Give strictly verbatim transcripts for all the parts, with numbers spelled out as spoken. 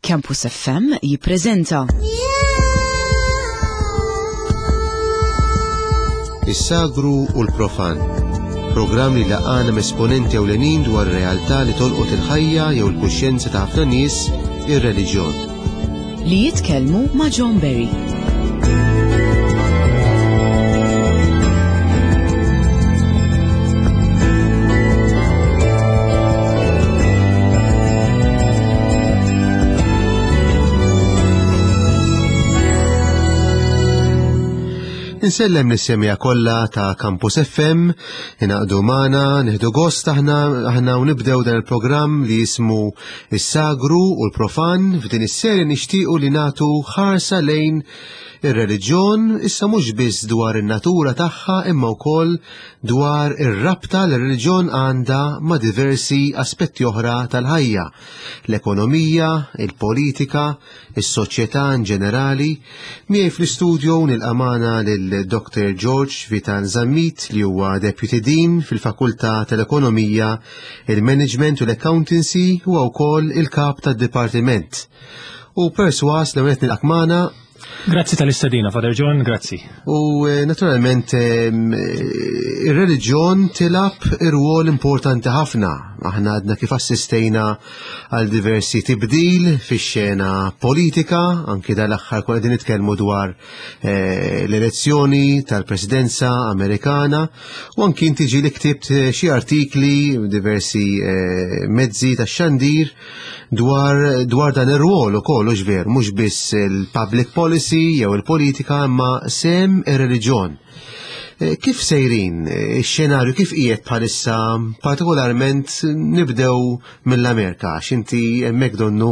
Campus F M jippreżenta Is-sagru u l-profan. Programm li laqana esponenti ewlenin dwar realtà li tolqot il-ħajja jew il-kuxjenza ta' ħafna nies, ir-reliġjon. Li jitkellmu ma' John Berry. Insellem nis-semija kollha ta' Campus F M, inaqdu magħna, nieħdu gost aħna aħna u nibdew dan il-programm li jismu Is-sagru u l-profan. F'din is-serja nixtiequ li nagħtu ħarsa lejn ir-reliġjon, issa mhux biss dwar in-natura tagħha imma wkoll dwar ir-rabta li r-reliġjon għandha ma' diversi aspetti oħra tal-ħajja, l-ekonomija, il-politika, is-soċjetà in ġenerali. Miegħi fl-istudju nilqa' lil Doctor George Vital Zammit li huwa Deputy Dean fil-Fakultà tal-Ekonomija, il-Management u l-Accountancy huwa wkoll il-kap tad-Dipartiment. U perswas li qed nilqa' magħna. Grazzi tal-istadina, Father John, grazzi. U naturalment ir-reliġjon tilab ir-rwol importanti ħafna. Aħna għadna kif assistejna għal diversi tibdil fix-xena politika, anki dal-aħħar konna qegħdin nitkellmu dwar l-elezzjoni tal-Presidenza Amerikana, u anki inti ġieli ktibt xi artikli diversi mezzi tax-xandir dwar dwar dan ir-rwol ukoll ġver, mhux biss il-public policy jew il-politika imma sem ir-reliġjon. Kif sejrin ix-xenarju, kif qiegħed bħalissa, partikolarment nibdew mill-Amerika, x'inti hemmhekk donnu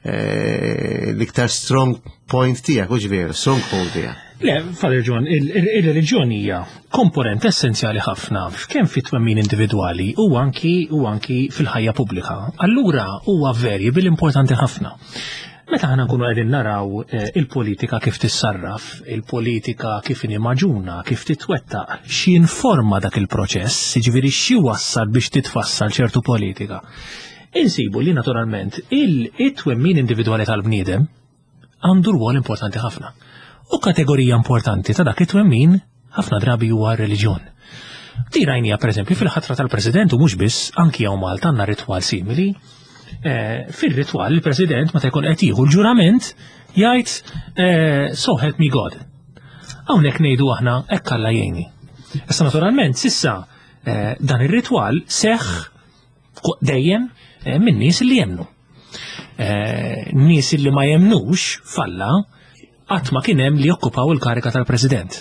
l-iktar strong point tiegħek u ġver, stronghold tiegħek. Le, Father John, il-reliġjon hija komponent essenzjali ħafna kemm fit-twemmin individwali u anki u anki fil-ħajja pubblika. Allura huwa variable importanti ħafna. Meta ħana nkunu qegħdin naraw il-politika kif tissarraf, il-politika kif inimaġuna, kif titwettaq, x'informa dak il-proċess, jiġifieri xi wassal biex titfassal ċertu politika. Insibu li naturalment il-twemmin individwali tal-bniedem għandu rwol importanti ħafna. U kategorija importanti ta' dak it-twemmin ħafna drabi huwa r-reliġjon. Di rajnija pereżempju fil-ħatra tal-President u mhux biss anki hawn Malta għandna ritwal simili. Fil-ritwal il-President meta jkun qed jieħu l-ġurament jgħid so help me God. Hawnhekk ngħidu aħna hekk Alla jgħinni. Issa naturalment s'issa dan ir-ritwal seħħ dejjem minn nies li jemmnu. Nies li ma jemmnux falla qatt ma kien hemm li jokkupaw il-karika tal-President.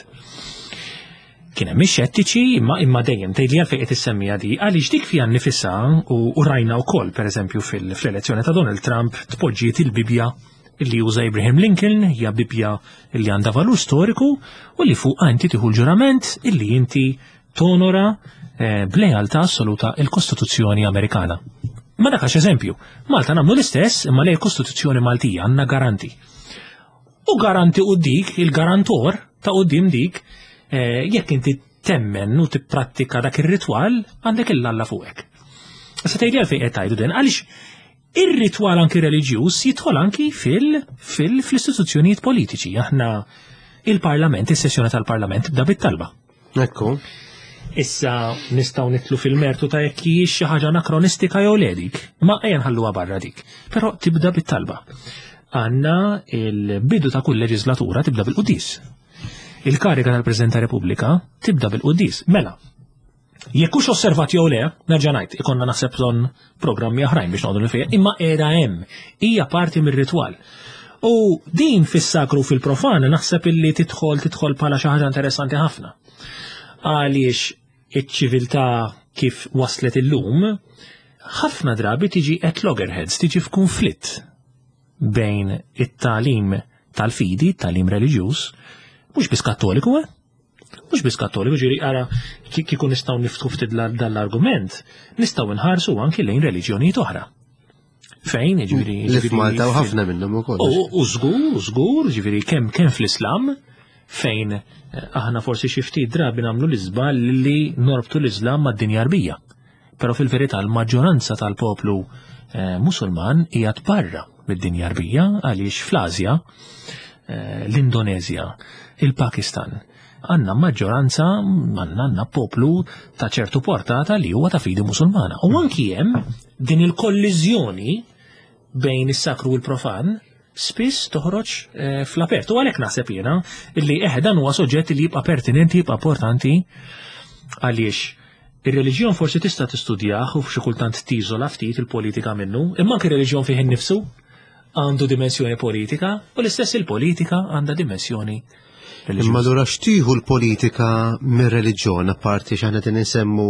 Kien hemm ix-xettiċi imma imma dejjem tgħidli għalfejn qed issemmija di għaliex dik fiha nnifisha u rajna wkoll pereżempju fil-elezzjoni ta' Donald Trump tpoġġiet il-Bibja li juża Abraham Lincoln, hija Bibja li għandha valur storiku u li fuqha inti tieħu l-ġurament illi inti tonora b'lealtà assoluta il-Kostituzzjoni Amerikana. Ma dak għax eżempju, Malta nagħmlu l-istess imma lejn il-Kostituzzjoni Maltija għandna garanti. U garanti u dik, il-garantor ta' qudiem dik, jekk inti temmen u tipprattika dak ir-ritwal għandek il-Alla fuqek. Issa tgħidli għalfejn qed tgħidu din għaliex ir-ritwal anki reliġjuż jidħol anki fil-istituzzjonijiet politiċi. Aħna il-Parlament, is-sessjoni tal-Parlament tibda bit-talba. Ekku. Issa nistgħu nitlu fil-mertu ta' jekk hijiex xi ħaġa anakronistika jew le dik, ma ejja nħalluha barra dik. Però tibda bit-talba. Għandna il-bidu ta' kull leġislatura tibda bil-qudis. Il-karika tal-President ta' Repubblika tibda bil-qudis. Mela, jekk hux osservat jew le, nerġa' ngħid, ikonna naħseb bżonn programmi oħrajn biex noqogħdu nifhim, imma qiegħda hemm, hija parti mir-ritwal. U din fis-sakru fil-profan naħseb illi tidħol tidħol bħala xi ħaġa interessanti ħafna. Għaliex iċ-ċiviltà kif waslet illum, ħafna drabi tiġi at loggerheads, tiġi f'kunflitt bejn it-talim tal-fidi, talim reliġjuż, mhux biss Kattoliku, eh? Mhux biss Kattoliku, ġieri ara kieku nistgħu niftħu ftit dal-argument, nistgħu nħarsu anki lejn reliġjonijiet oħra. Fejn, ġifieri. Li f'Malta u ħafna minnhom ukoll. U żgur, żgur, ġifieri kemm kemm fl-Islam fejn aħna forsi xi ftit drabi nagħmlu l-iżbal li norbtu l-Islam mad-dinja rbija. Però fil-verità l-maġġoranza tal-poplu Musulman qiegħed barra mid-dinja rbija għaliex fl-Asja, l-Indonezja, il-Pakistan, għanna maġġoranza, għanna għanna poplu ta' ċertu portata li huwa ta' fidi musulmana. U anki hemm din il-kolliżjoni bejn is-sakru u l-profan spiss toħroġ eh, fl-apertu. Għalhekk naħseb jiena illi eħdan huwa soġġett li jibqa' pertinenti, jibqa' importanti għaliex ir-reliġjon forsi tista' tistudjah u f'xi kultant tiżola ftit il-politika minnu, imma anke ir-reliġjon fih innifsu għandu dimensjoni politika u l-istess il-politika għandha dimensjoni reliġjuża. Imma allura xtieħu l-politika mir-reliġjon apparti x'aħna din insemmu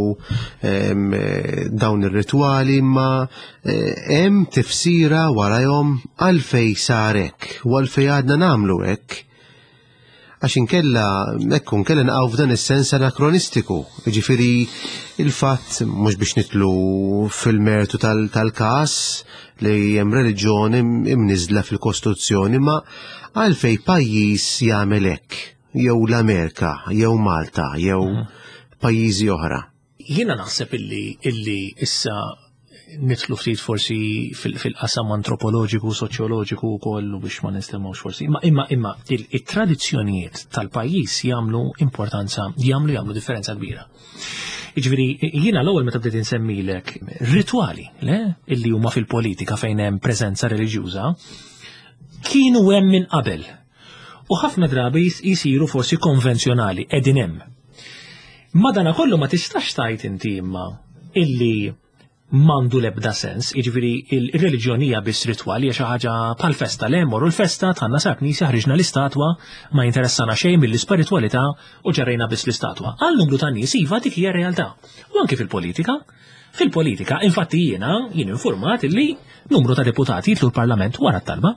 dawn ir-ritwali, imma hemm tifsira warahom għalfejn sar hekk u għalfejn għadna nagħmlu hekk. Għax inkella hekk inkella naqgħu f'dan is-sens anakronistiku. Jiġifieri il-fatt mhux biex nitlu fil-mertu tal-każ li hemm reliġjon imniżla fil-Kostituzzjoni, ma għalfejn pajjiż jagħmel hekk, jew l-Amerika, jew Malta, jew pajjiżi oħra. Jiena naħseb illi illi issa nitlu ftit forsi fil-qasam antropoloġiku, soċjoloġiku wkoll biex ma nistemmewx forsi. Imma imma imma it-tradizzjonijiet tal-pajjiż jagħmlu importanza, jagħmlu jagħmlu differenza kbira. Jiġifieri jiena l-ewwel meta bdejt insemmilek ritwali le illi huma fil-politika fejn hemm preżenza reliġjuża kienu hemm minn qabel. U ħafna drabi jisiru forsi konvenzjonali qegħdin hemm. Madankollu ma tistax tgħid inti imma illi mandu lebda sens, jiġifieri il-reliġjonija biss ritwali hija xi ħaġa bħal festa le morru l-festa tħanna sar knisja ħriġna l-istatwa ma jinteressana xejn mill-ispiritualità u ġarrejna biss l-istatwa. Għal numru ta' nies iva dik hija realtà. U anke fil-politika, fil-politika infatti jiena jien informat illi numru ta' deputati jitlu l-Parlament wara t-talba.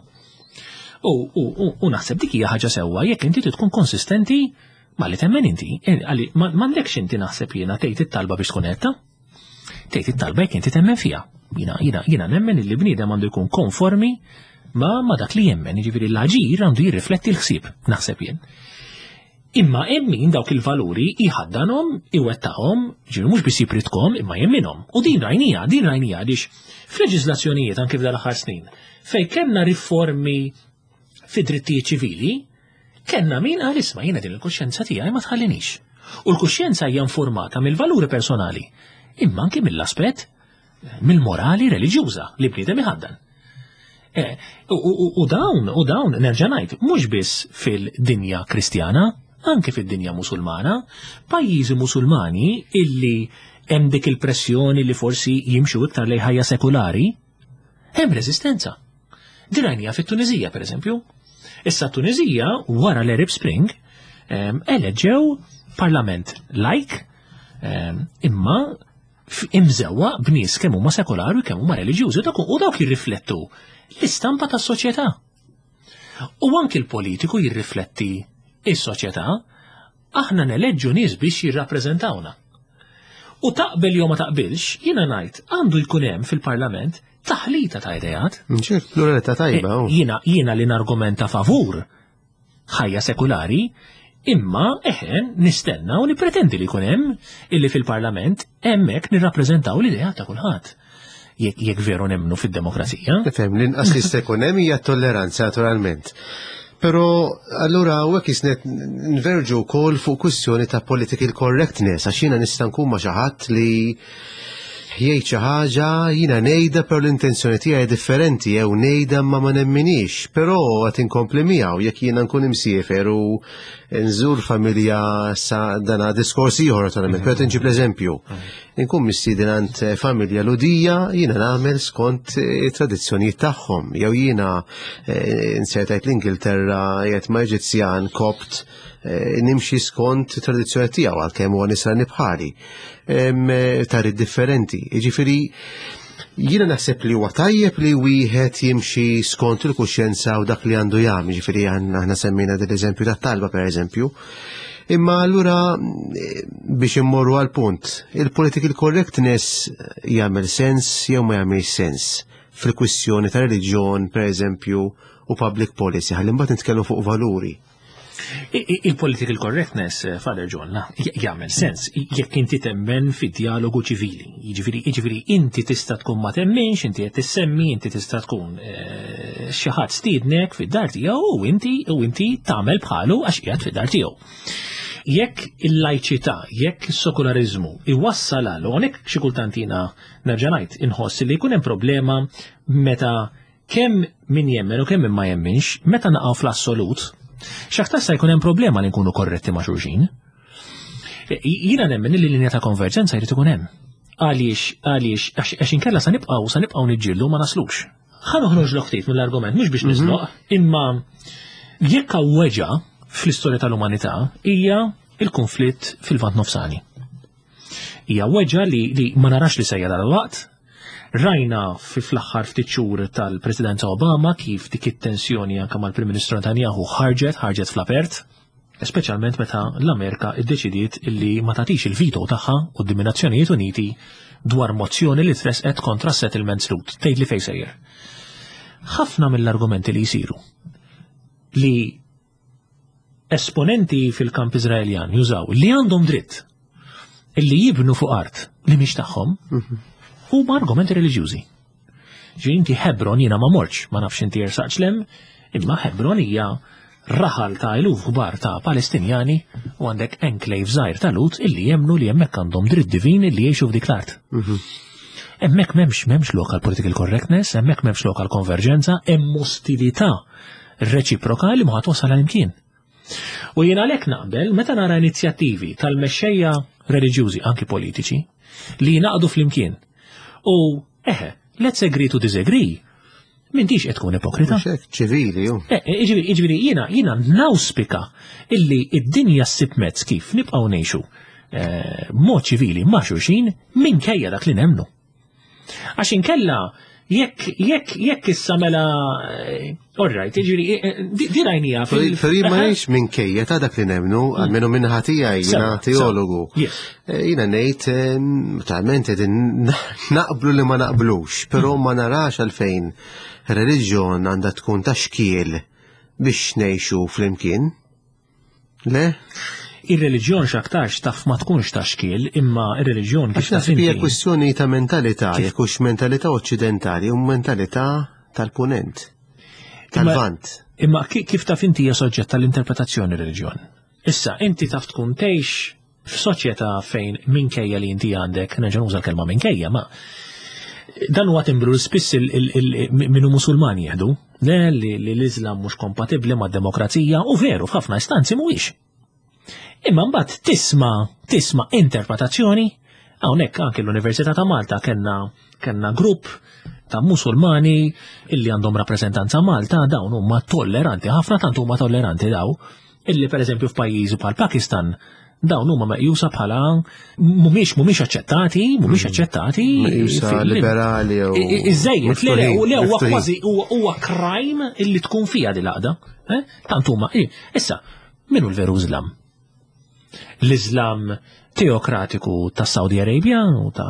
U naħseb dik hija ħaġa sewwa jekk inti tkun konsistenti ma li temmen inti, m'għandekx inti naħseb jiena tgħid it-talba biex tkun qedta. Tgħid it-talba jekk inti temmen fiha. Jiena jiena jiena nemmen illi bniedem għandu jkun konformi ma ma dak li jemmen, jiġifieri l-aġir għandu jirrifletti l-ħsieb, naħseb jien. Imma hemm min dawk il-valuri jħaddanhom, iwettaqhom, ġifieri mhux biss jipritkom imma jemminhom. U din rajnija, din rajnija għaliex f'leġiżlazzjonijiet anke f'dal aħħar snin fejn kellna riformi fid-drittijiet ċivili, kellna min qal isma' jiena din il-kuxjenza tiegħi ma tħallinix. U l-kuxjenza hija informata mill-valuri personali, imma anke mill-aspett mill-morali reliġjuża li bniedem iħaddan. U dawn, u dawn nerġa' ngħid mhux biss fil-dinja Kristjana, anke fid-dinja Musulmana, pajjiżi Musulmani illi hemm dik il-pressjoni li forsi jimxu iktar lejn ħajja sekulari, hemm reżistenza. Dirajnija fit-Tunizija pereżempju. Issa Tunizija wara l-Arab Spring eleġġew parlament laik imma imżewwa b'nies kemm huma sekolari kemm huma reliġjużi u dawk jirriflettu l-istampa tas-soċjetà. U anke l-politiku jirrifletti is-soċjetà, aħna neleġġu nies biex jirrappreżentawna. U taqbel jew ma taqbilx, jiena ngħid għandu jkun hemm fil-Parlament taħlita ta' idejat. Ċert, pluralità tajba. Jiena jiena li nargumenta favur ħajja sekulari, imma eħen nistenna u nipretendi li jkun hemm illi fil-Parlament hemmhekk nirrappreżentaw l-idea ta' kulħadd. Jekk veru nemmnu fid-demokrazija. Fem, l-inqas li se jkun hemm hija tolleranza naturalment. Però allura hawnhekk isnet nverġu wkoll fuq kwistjoni ta' political correctness għax jiena nista' nkun ma' xi ħadd li jgħid xi ħaġa jiena ngħidha per l-intenzjoni tiegħi differenti jew ngħidha ma ma nemminix, però qed inkompli miegħu jekk jiena nkun imsiefer u nżur familja sa dana diskors ieħor naturalment. Però tinġib l-eżempju. Inkun mistiedinant familja ludija jiena nagħmel skont it-tradizzjonijiet tagħhom. Jew jiena nsertajt l-Ingilterra qiegħed ma' Eġizzjan Kopt nimxi skont tradizzjoni tiegħu għalkemm huwa nisrani bħali tarid differenti. Jiġifieri jiena naħseb li huwa tajjeb li wieħed jimxi skont il-kuxjenza u dak li għandu jagħmel, jiġifieri aħna semmejna dell-eżempju tat-talba pereżempju. Imma allura biex immorru għal punt, il-political correctness jagħmel sens jew ma jagħmilx sens fil-kwistjoni ta' reliġjon pereżempju u public policy, ħalli mbagħad nitkellmu fuq valuri. Il-political correctness, Father John, jagħmel sens jekk inti temmen fid-dialogu ċivili. Jiġifieri inti tista' tkun ma temmenx, inti qed tissemmi, inti tista' tkun xi ħadd stiednek fid-dar tiegħu u inti u inti tagħmel bħalu għax qiegħed fid-dar tiegħu. Jekk il-lajċità, jekk is-sekularizmu iwassal għal hawnhekk xi kultantina nerġa' ngħid inħoss li jkun hemm problema meta kemm min jemmen u kemm min ma jemminx, meta naqgħu fl-assolut, x'aktar se jkun hemm problema li nkunu korretti ma' xulxin. Jiena nemmen li l-linja ta' konverġenza jrid ikun hemm. Għaliex għaliex għax inkella sa nibqgħu sa nibqgħu niġġieldu ma naslux. Ħa noħroġ l-ftit mill-argument mhux biex nisloq, imma jekk hawn weġa' fl-istorja tal-umanità hija il-konflitt fil-Vant Nofsani. Hija weġġa li, li ma narax li sejja dal-waqt. Rajna fi fl-aħħar ftit xhur tal-Presidenza Obama kif dik it-tensjoni anke mal-Prim Ministru Netanyahu ħarġet ħarġet fl-apert, speċjalment meta l-Amerika iddeċidiet illi ma tagħtix il-vito tagħha quddiem in-Nazzjonijiet Uniti dwar mozzjoni li tresqet kontra settlement slut. Tgħid li fejn sejjer. Ħafna mill-argumenti li jsiru li esponenti fil-kamp Iżraeljan jużaw li għandhom dritt illi jibnu fuq art li mhix tagħhom huma argumenti reliġjużi. Ġi inti Hebron jiena ma morċ, ma nafx inti jersaqx lem, imma Hebron hija raħal ta' iluf kbar ta' Palestinjani u għandek enclave żgħir ta' Lut illi jemnu li hemmhekk għandhom dritt divin illi jgħixu f'dik l-art. Hemmhekk m'hemmx m'hemmx local political correctness, hemmhekk m'hemmx local konverġenza, hemm ostilità reċiproka li ma ħatwasal għal-imkien. U jiena għalhekk naqbel meta nara inizjattivi tal-mexxejja reliġjużi anki politiċi li jingħaqdu flimkien. U eħe, let's agree to disagree. M'intix qed tkun ipokrita. ċivili ju. Iġifieri jiena jiena nawspika illi id-dinja ssib mezz kif nibqgħu ngħixu mod ċivili ma' xulxin minkejja dak li nemmnu. Għax inkella jekk jekk jekk issa mela all right, jiġifieri di rajnija fil- Ferri ma jiex minkejja ta' dak li nemnu, għalmenu minn ħatija jiena teologu. Jiena ngħid talment qegħdin naqblu li ma naqblux, però ma narax għalfejn reliġjon għandha tkun ta' xkiel biex ngħixu flimkien. Le? Ir-reliġjon x'aktarx taf ma tkunx ta' xkiel, imma ir-reliġjon kif taf hija kwestjoni ta' mentalità, jekk hux mentalità oċċidentali u mentalità tal-punent. Tal-vant. Imma kif taf inti hija soġġett tal-interpretazzjoni reliġjon. Issa inti taf tkun tgħix f'soċjetà fejn minkejja li inti għandek, nerġa' nuża l-kelma minkejja, ma dan huwa timbru spiss minnu Musulmani jieħdu, li l-Iżlam mhux kompatibbli mad-demokrazija u veru f'ħafna istanzi mhuwiex. Imma mbagħad tisma' tisma' interpretazzjoni, hawnhekk anke l-Università ta' Malta kellna kellna grupp ta' Musulmani illi għandhom rappreżentanza Malta, dawn huma tolleranti, ħafna tant huma tolleranti daw, illi pereżempju f'pajjiżi bħal Pakistan dawn huma meqjusa bħala mhumiex mhumiex aċċettati, mhumiex aċċettati meqjusa liberali jew iżejjed le le huwa kważi huwa crime illi tkun fiha din l-għaqda. Tant huma issa minnu l-veru Iżlam. L-Iżlam teokratiku tas Saudi Arabia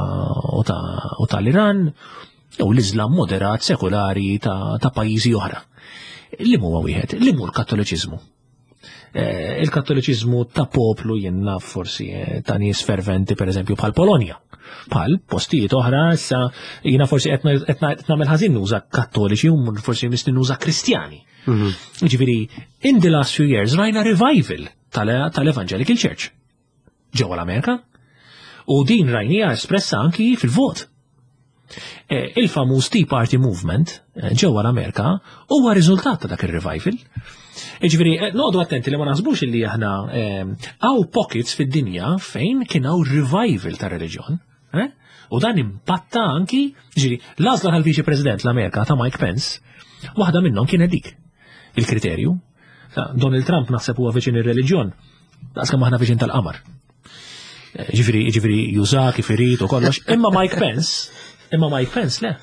u tal-Iran jew l-Iżlam moderat sekulari ta' pajjiżi oħra. Li huwa wieħed, li hu l-Kattoliċiżmu. Il-Kattoliċiżmu ta' poplu jenna forsi ta' nies ferventi per eżempju bħal Polonja. Bħal postijiet oħra issa jiena forsi qed nagħmel ħażin nuża Kattoliċi u forsi nisni nuża Kristjani. Ġifieri in the last few years rajna revival tal-Evangelical Church ġewwa l-Amerika u din rajnija espressa anki fil-vot. Il-famuż Tea Party Movement ġewwa l-Amerika huwa riżultat ta' dak ir-revival. Ġifieri noqgħdu attenti li ma naħsbux illi aħna hawn pockets fid-dinja fejn kien hawn revival ta' reliġjon. U dan impatta anki ġifieri l-għażla tal-Viċi President l-Amerika ta' Mike Pence, waħda minnhom kienet dik. Il-kriterju Donald Trump naħseb huwa viċin ir-reliġjon, daqskemm aħna viċin tal-qamar. Ġifieri ġifieri juża kif irid u kollox, imma Mike Pence, imma Mike Pence le.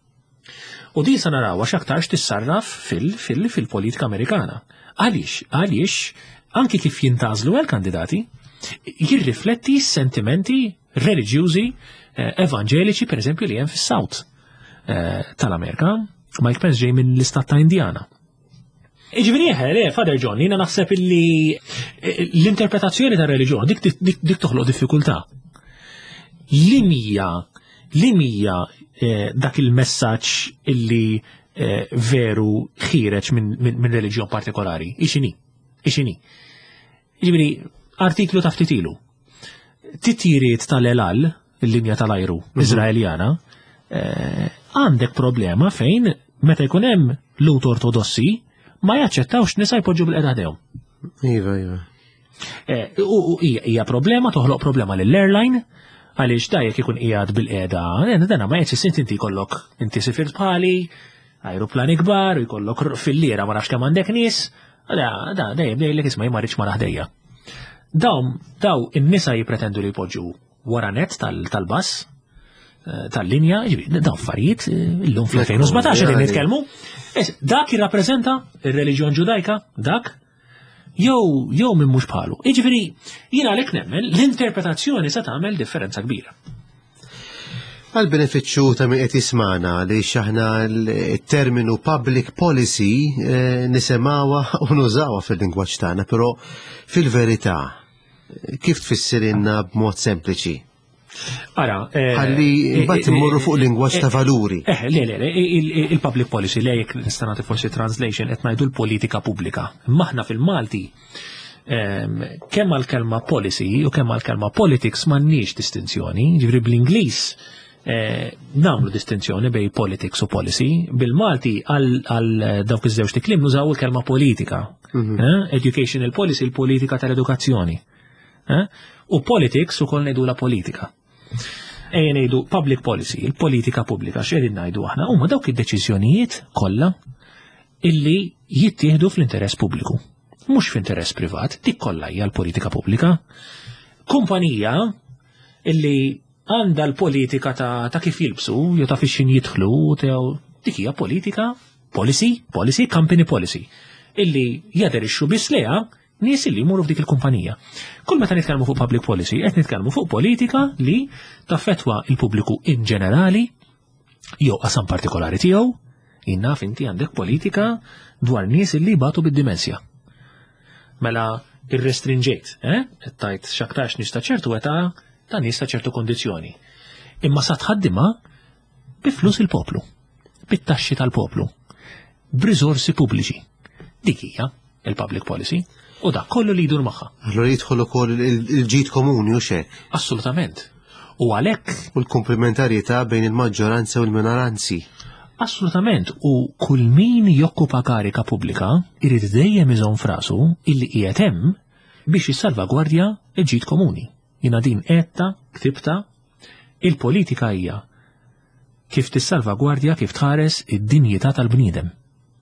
U din sa narawha x'aktarx tissarraf fil-politika Amerikana. Għaliex, għaliex anki kif jintażlu l-kandidati jirrifletti sentimenti reliġjużi evanġeliċi pereżempju li hemm fis-South tal-Amerika. Mike Pence ġej minn l-istat ta' Indiana. Iġifieri le, Father John, jiena naħseb illi l-interpretazzjoni ta' reliġjon dik toħloq diffikultà. Li mija li mija dak il-messaġġ illi veru ħireġ minn reliġjon partikolari. Ixini, ixini. Ġifieri, artiklu ta' ftitilu. Titjiriet tal-elal, il-linja tal-ajru Iżraeljana, għandek problema fejn meta jkun hemm lut ortodossi ma jaċċettawx nisa jpoġġu bil-qedadehom. Iva, iva. U hija problema, toħloq problema lill-airline, għaliex dajjek ikun qiegħed bil-qiegħda, dana ma jgħidx issint inti jkollok inti sifirt bħali, ajruplani kbar, u jkollok fil-liera ma nafx kemm għandek nies, da da dejjem dejlek isma' jmarriċ ma naħdejja. Daw daw in-nisa jippretendu li jpoġġu wara net tal-bass tal-linja, daw affarijiet illum fl-alfejn u sbatax qegħdin nitkellmu. Dak jirrappreżenta ir-reliġjon Ġudajka, dak jew jew minn mhux bħalu. Jiġifieri jiena għalhekk nemmen l-interpretazzjoni se tagħmel differenza kbira. Għal-benefiċċju ta' min qed jismana li xaħna l-terminu public policy nisemgħuha u nużawha fil-lingwaġġ tagħna, però fil-verità kif tfissirilna b'mod sempliċi? Ara, ħalli mbagħad immorru fuq lingwaġġ ta' valuri. Eh, le, le, il-public policy li jekk nista' nagħti forsi translation qed ngħidu l-politika pubblika. Maħna fil-Malti kemm għall-kelma policy u kemm għall-kelma politics m'għandniex distinzjoni, ġifri bl-Ingliż nagħmlu distinzjoni bejn politics u policy, bil-Malti għal dawk iż-żewġ kliem nużaw il-kelma politika. Educational policy, il-politika tal-edukazzjoni. U politics ukoll ngħidu la politika. Ejja ngħidu public policy, il-politika pubblika x'qegħdin ngħidu aħna huma dawk id-deċiżjonijiet kollha illi jittieħdu fl-interess pubbliku. Mhux f'interess privat, dik kollha hija l-politika pubblika. Kumpanija illi għandha l-politika ta' kif jilbsu, jew ta' fixin jidħlu, dik hija politika, policy, policy, company policy, illi jaderixxu biss leha nies illi jmuru f'dik il-kumpanija. Kull meta nitkellmu fuq public policy, qed nitkellmu fuq politika li taffettwa il-pubbliku in ġenerali, jew qasam partikolari tiegħu, innaf inti għandek politika dwar nies illi batu bid-dimensja. Mela irrestringejt, eh? Tajt x'aktarx nies ta' ċertu età ta' nies ta' ċertu kondizzjoni. Imma sa tħaddimha bi flus il-poplu, bit-taxxi tal-poplu, b'riżorsi pubbliċi. Dik hija il-public policy. U dak kollu li jdur magħha. Allura jidħol ukoll il-ġid komuni u xek. Assolutament. U għalhekk. U l-komplementarjetà bejn il-maġġoranza u l-minoranzi. Assolutament. U kull min jokkupa karika pubblika irid dejjem iżomm frasu illi qiegħed hemm biex jissalvagwardja l-ġid komuni. Jiena din qedta, ktibta, il-politika hija kif tissalvagwardja kif tħares id-dinjità tal-bniedem.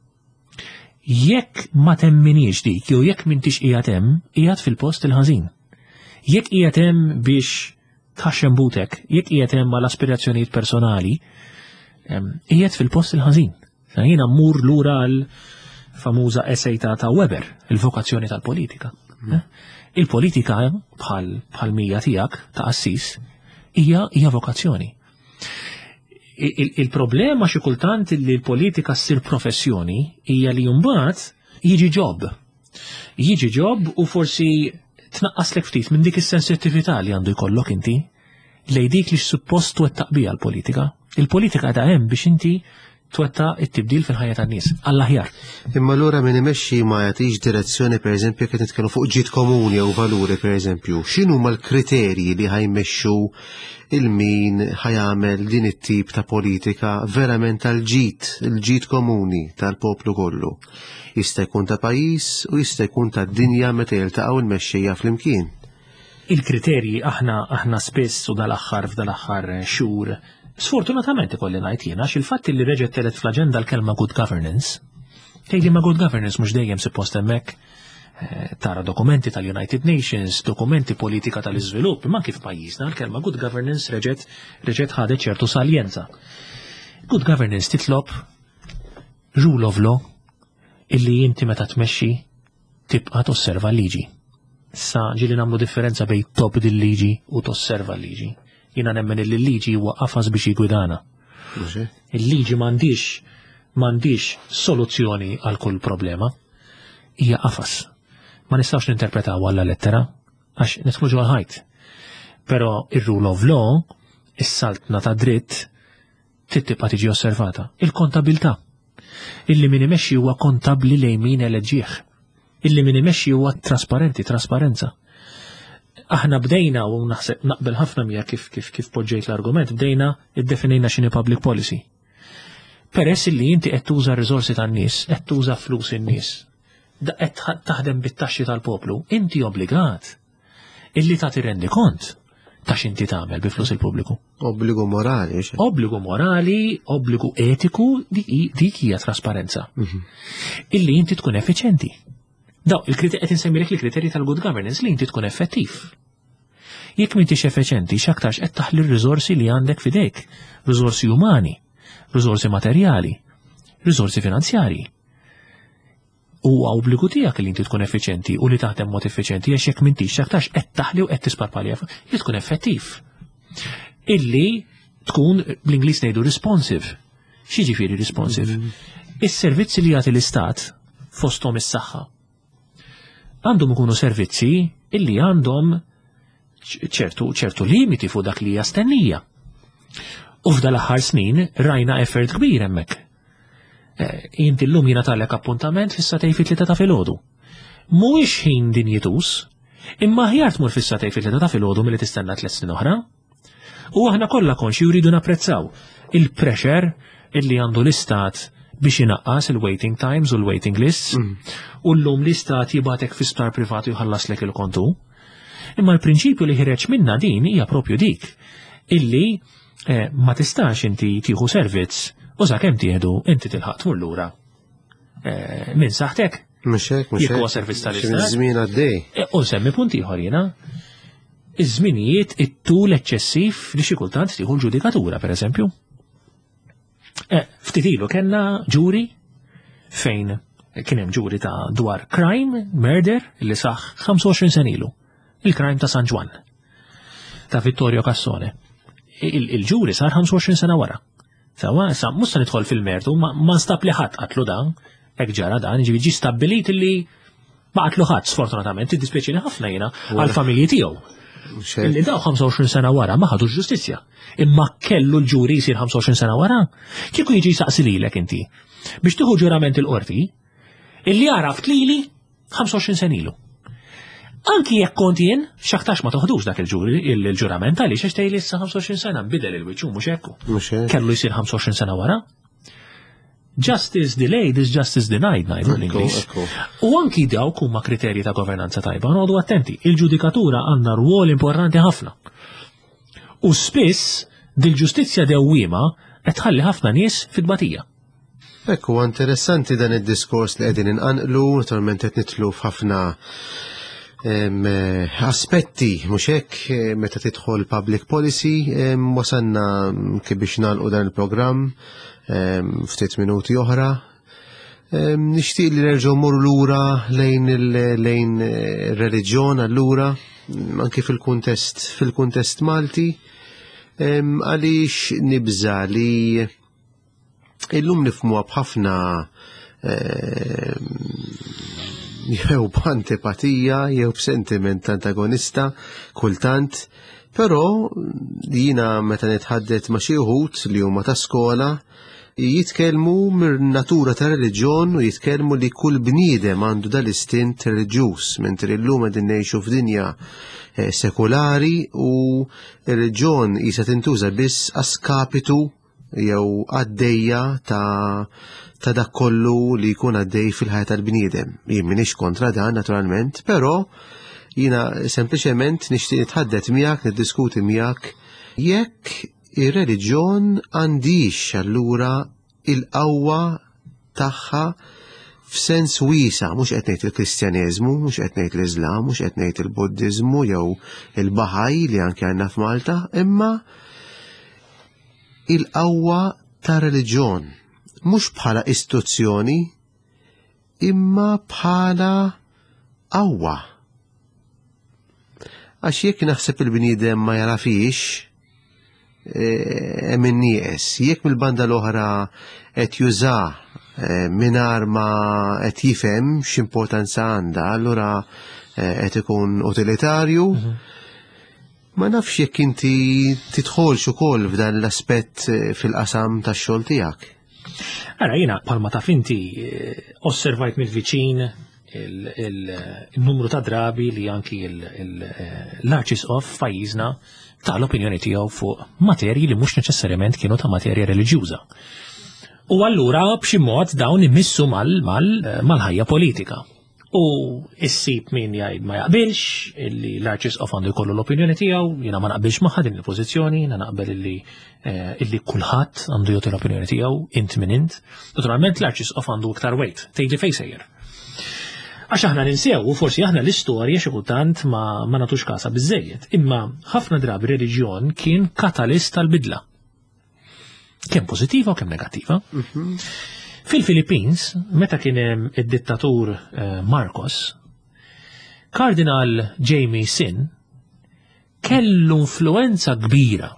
Jekk ma temminix dik, jew jekk m'intix qiegħed hemm, qiegħed fil-post il-ħażin. Jekk qiegħed hemm biex tħaxxem butek, jekk qiegħed hemm mal aspirazzjonijiet personali, qiegħed fil-post il-ħażin. Jiena mmur lura l-famuża essej ta' Weber, il-vokazzjoni tal-politika. Il-politika bħal mija tiegħek ta' assis hija hija vokazzjoni. Il-problema xi kultant li l-politika ssir professjoni hija li mbagħad jiġi job. Jiġi job u forsi tnaqqaslek ftit minn dik is-sensittività li għandu jkollok inti lejn dik li suppost twettaq biha l-politika. Il-politika qiegħda hemm biex inti twettaq it-tibdil fil-ħajja tan-nies għall-aħjar. Imma allura min imexxi ma jagħtix direzzjoni pereżempju jekk nitkellmu fuq ġid komuni jew valuri pereżempju, x'inhuma l-kriterji li ħajmexxu il-min ħajamel din it-tip ta' politika verament tal-ġid, il-ġid komuni tal-poplu kollu. Jista' jkun ta' pajjiż u jista' jkun tad-dinja meta jiltaqgħu l-mexxejja flimkien. Il-kriterji aħna aħna spiss u dal-aħħar f'dal-aħħar xhur sfortunatament ikolli ngħid jiena x'il-fatt li reġgħet telet fl-aġenda l-kelma good governance. Tgħidli ma good governance mhux dejjem suppost hemmhekk tara dokumenti tal-United Nations, dokumenti politika tal-iżvilupp, imma kif pajjiżna l-kelma good governance reġgħet reġgħet ħadet ċertu saljenza. Good governance titlob rule of law illi inti meta tmexxi tibqa' tosserva l-liġi. Sa ġieli nagħmlu differenza bejn tobdi l-liġi u tosserva l-liġi. Jiena nemmen li l-liġi huwa qafas biex jigwidana. Il-liġi m'għandix m'għandix soluzzjoni għal kull problema. Hija qafas. Ma nistgħux ninterpretawha alla lettera għax nidħlu ġewwa ħajt. Però ir-rule of law, is-saltna ta' dritt trid tibqa' tiġi osservata. Il-kontabilità. illi min imexxi huwa kontabbli lejn min eleġġieħ. Illi min imexxi huwa trasparenti, trasparenza. Aħna bdejna u naħseb naqbel ħafna mija kif kif kif poġġejt l-argument, bdejna iddefinejna x'inhi public policy. Peress illi inti qed tuża r-riżorsi tan-nies, qed tuża flus in-nies, qed taħdem bit-taxxi tal-poplu, inti obbligat illi tagħti rendi kont ta' x'inti tagħmel bi flus il-pubbliku. Obbligu morali. Obbligu morali, obbligu etiku, dik hija trasparenza. Illi inti tkun effiċjenti. Daw, il-kriterji qed insemmilek il-kriterji tal-good governance li inti tkun effettiv. Jekk m'intix effiċjenti x'aktarx qed taħli r-riżorsi li għandek f'idejk, riżorsi umani, riżorsi materjali, riżorsi finanzjarji. Huwa obbligu tiegħek li inti tkun effiċjenti u li taħdem mod effiċjenti għax jekk m'intix x'aktarx qed taħli u qed tisparpalja li tkun effettiv. Illi tkun bl-Ingliż ngħidu responsive. X'jiġifieri responsive? Is-servizzi li jagħti l-Istat fosthom is-saħħa għandhom ikunu servizzi illi għandhom ċertu ċertu limiti fuq dak li hija stennija. U f'dal aħħar snin rajna effort kbir hemmhekk. Inti llum jingħatalek appuntament fis-satej fit-tlieta ta' filgħodu. Mhuwiex ħin dinjitus, imma aħjar tmur fis-satej fit-tlieta ta' filgħodu milli tistenna tliet snin oħra. U aħna kollha konxi jridu napprezzaw il-pressure illi għandu l-Istat biex inaqqas il-waiting times u l-waiting lists, u llum l-Istat jibatek fi sptar privati u ħallaslek il-kontu. Imma l-prinċipju li ħireġ minna din hija propju dik, illi ma tistax inti tieħu servizz u sakemm tieħdu inti tilħaq tmur lura. Min saħtek? Mhux hekk, mhux hekk. Jekk huwa servizz tal-Istat. Żmien għaddej. U semmi punt ieħor jiena. Iż-żminijiet it-tul eċċessiv li xi kultant tieħu l-ġudikatura pereżempju. Ftit ilu kellna ġuri fejn kien hemm ġuri ta' dwar crime, murder, li saħ ħamsa u għoxrin sen ilu. Il-crime ta' San Juan, ta' Vittorio Cassone. Il-ġuri sar ħamsa u għoxrin sena wara. Sawa, sa' musta nidħol fil-mertu, ma nstab li ħadd qatlu dan, hekk ġara dan, ġivi ġi stabbilit li ma qatlu ħadd sfortunatament, tiddispjaċini ħafna jiena għall-familji tiegħu. Illi daw ħamsa u għoxrin sena wara ma ħadux ġustizzja. Imma kellu l-ġuri jsir ħamsa u għoxrin sena wara, kieku jiġi saqsi lilek inti biex tieħu ġurament il-qorti, illi għaraft lili ħamsa u għoxrin sen ilu. Anki jekk kont jien, x'aktax ma toħdux dak il-ġuri il-ġurament għaliex għax tgħidli issa ħamsa u għoxrin sena nbidel il-wiċċ mhux hekk. Kellu jsir ħamsa u għoxrin sena wara. Justice delayed is justice denied, ngħidu l-Ingliż. U anki dawk huma kriterji ta' governanza tajba, noqogħdu attenti, il-ġudikatura għandha rwol importanti ħafna. U spiss dil-ġustizzja dewwiema qed tħalli ħafna nies fid-tbatija. Ekku, interessanti dan id-diskors li qegħdin inqanqlu, naturalment qed nitlu f'ħafna aspetti, mhux hekk meta tidħol public policy, wasanna kif biex nagħlqu dan il-programm ftit minuti oħra. Nixtieq li nerġgħu mmorru lura lejn lejn ir-reliġjon allura, anke fil-kuntest fil-kuntest Malti, għaliex nibża li illum nifhmuha b'ħafna jew b'antipatija jew b'sentiment antagonista kultant, però jiena meta nitħaddet ma' xi wħud li huma ta' skola jitkellmu mir-natura ta' reliġjon u jitkellmu li kull bniedem għandu dal-istint reliġjuż, mentri llum qegħdin ngħixu f'dinja sekulari u r-reliġjon qisha tintuża biss għaskapitu jew għaddejja ta' ta' dak kollu li jkun għaddej fil-ħajja tal-bniedem. Jien m'iniex kontra dan naturalment, però jiena sempliċement nixtieq nitħaddet miegħek, niddiskuti miegħek jekk ir-reliġjon għandix allura il-qawwa tagħha f'sens wiesa, mhux qed ngħid il-Kristjaneżmu, mhux qed ngħid l-Iżlam, mhux qed ngħid il-Buddiżmu jew il-Baħaj li anke għandna f'Malta, imma il-qawwa ta' reliġjon, mhux bħala istituzzjoni, imma bħala qawwa. Għax jekk naħseb il-bniedem ma jarafix, hemm in-nieqes, jekk mill-banda l-oħra qed jużah mingħajr ma qed jifhem x'importanza għandha, allura qed ikun utilitarju. Ma nafx jekk inti tidħolx ukoll f'dan l-aspett fil-qasam tax-xogħol tiegħek. Ara jiena bħalma taf inti osservajt mill-viċin il-numru ta' drabi li anki l-Arċisqof f'pajjiżna ta' l-opinjoni tiegħu fuq materji li mhux neċessarjament kienu ta' materja reliġjuża. U allura b'xi mod dawn imissu mal-ħajja politika. U issib min jgħid ma jaqbilx, illi l-Arċisqof għandu jkollu l-opinjoni tiegħu, jiena ma naqbilx magħha din il-pożizzjoni, jiena naqbel illi illi kulħadd għandu jagħti l-opinjoni tiegħu int minn int. Naturalment l-Arċisqof għandu iktar weight, tgħidli fejn sejjer. Għax aħna ninsew, u forsi aħna l-istorja xi kultant ma nagħtux kasa biżejjed, imma ħafna drabi reliġjon kien katalist tal-bidla. Kemm pożittiva u kemm negattiva. Fil-Philippines, meta kien hemm id-dittatur Marcos, Kardinal Jamie Sin kellu influenza kbira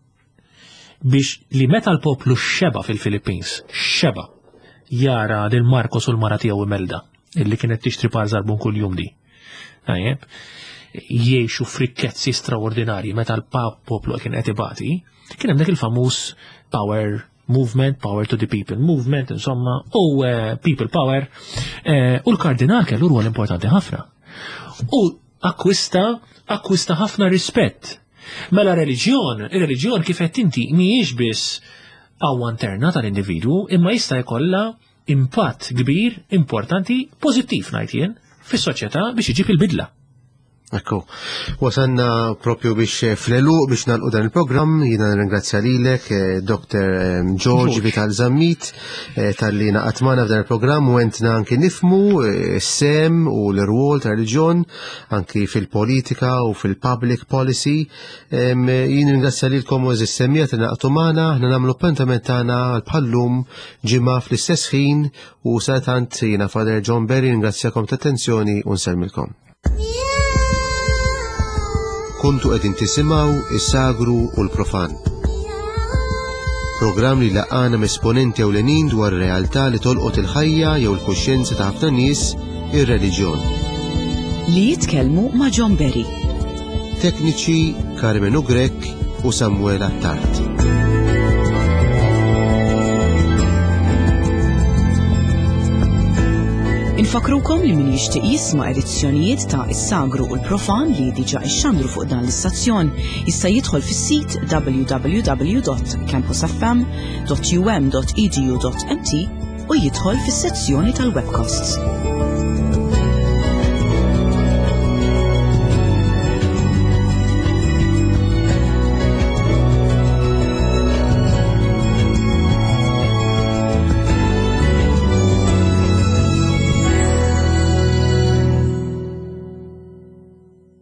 biex li meta l-poplu xeba fil-Philippines, xeba jara lil Marcos u l-mara tiegħu Imelda, illi kienet tixtri parzarbun kull jum di. Tajjeb, jiexu frikkezzi straordinarji meta l-poplu kien qed ibati, kien hemm dak il-famuż power movement, power to the people movement, insomma, u uh, people power, uh, u l-kardinal kellu rwol importanti ħafna. U akkwista, akkwista ħafna rispett. Mela reliġjon, il-reliġjon kif qed inti mhijiex biss qawwa interna tal-individwu, imma jista' jkollha impatt kbir, importanti, pożittiv ngħid jien, fis-soċjetà biex iġib il-bidla. Ekku, wasanna propju biex fl-eluq biex nalqu dan il-programm, jina ringrazzja lilek, doktor George Vital Zammit, tal-li naqatmana f'dan il-programm u għentna anki nifmu s-sem u l-rwol ta' reliġjon anki fil-politika u fil-public policy. Jina ringrazzja lilkom u eżis-semmija ta' naqtumana, ħna namlu pentament tagħna bħallum ġimgħa fl-istess ħin u satant jina Father John Berry ringrazzjakom ta' attenzjoni u nselmilkom. Kuntu qegħdin tisimgħu is-sagru u l-profan. Programm li laqana esponenti ewlenin dwar realtà li tolqot il-ħajja jew il-kuxjenza ta' ħafna nies ir-reliġjon. Li jitkellmu ma' John Berry. Tekniċi Carmen Ugrek u Samuel Attart. Infakrukom li min jixtieq jisma' edizzjonijiet ta' Is-Sagru u l-Profan li diġà ixxandru fuq dan l-istazzjon jista' jidħol fis-sit w w w dot campus f m dot u m dot e d u dot m t u jidħol fis-sezzjoni tal-webcasts.